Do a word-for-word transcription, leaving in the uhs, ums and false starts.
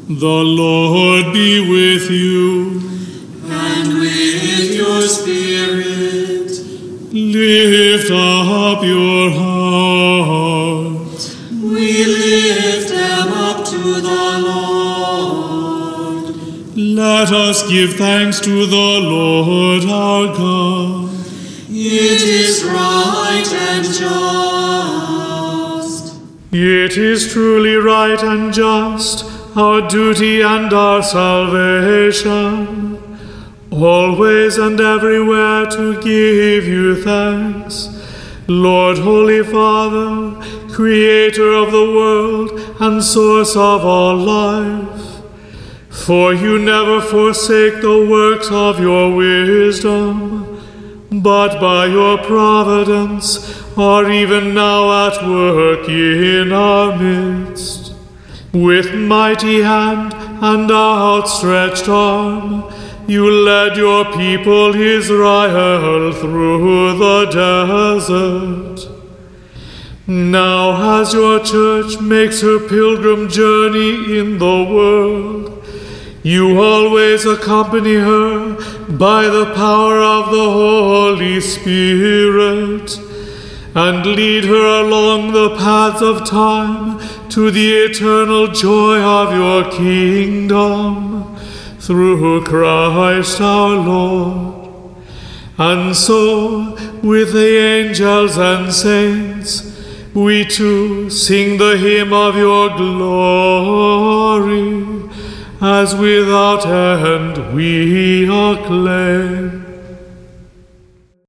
The Lord be with you. And with your spirit. Lift up your hearts. We lift them up to the Lord. Let us give thanks to the Lord our God. It is right and just. It is truly right and just, our duty and our salvation, always and everywhere to give you thanks, Lord, Holy Father, Creator of the world and source of all life. For you never forsake the works of your wisdom, but by your providence are even now at work in our midst. With mighty hand and outstretched arm, you led your people Israel through the desert. Now as your church makes her pilgrim journey in the world, you always accompany her by the power of the Holy Spirit, and lead her along the paths of time to the eternal joy of your kingdom, through Christ our Lord. And so, with the angels and saints, we too sing the hymn of your glory, as without end we acclaim.